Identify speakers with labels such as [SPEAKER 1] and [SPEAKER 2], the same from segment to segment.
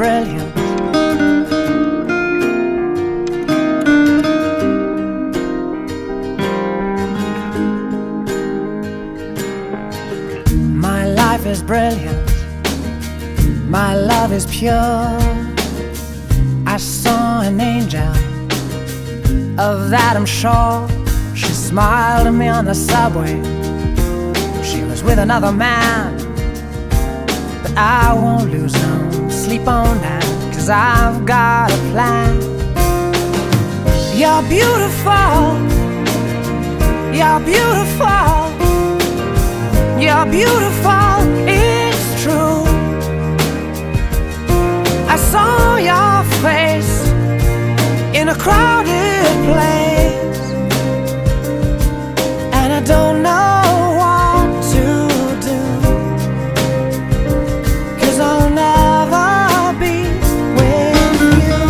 [SPEAKER 1] brilliant. My life is brilliant. My love is pure. I saw an angel, of that I'm sure. She smiled at me on the subway. She was with another man, but I won't lose no sleep on that, 'cause I've got a plan. You're beautiful. You're beautiful. You're beautiful, it's true. I saw your face in a crowded place, and I don't know what to do, 'cause I'll never be with you.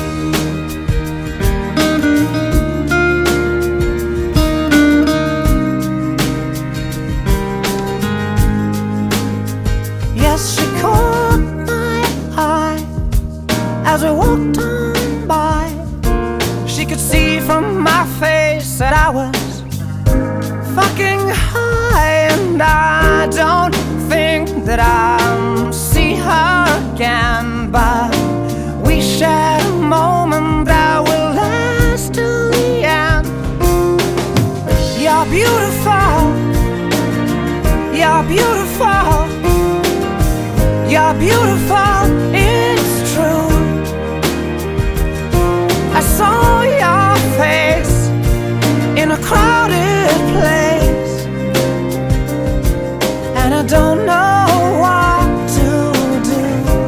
[SPEAKER 1] Yes, she caught my eye as we walked on by. She could see from my face that I was fucking high, and I don't think that I'll see her again, but we shared a moment that will last till the end. You're beautiful. You're beautiful. You're beautiful, it's true. I saw your face in a crowded place, and I don't know what to do,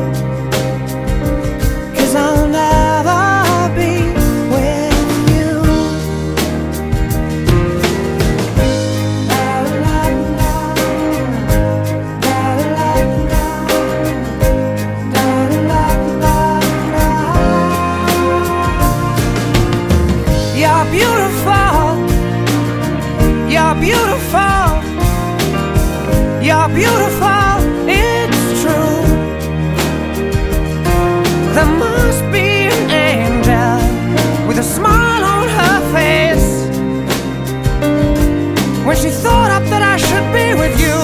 [SPEAKER 1] 'cause I'll never be with you. La, la, la. La, la, la. You're beautiful. You're beautiful. You're beautiful, it's true. There must be an angel with a smile on her face when she thought up that I should be with you.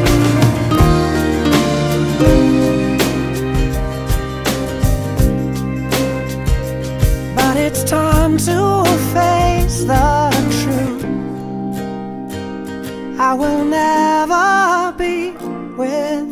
[SPEAKER 1] But it's time to face the truth. I will never be with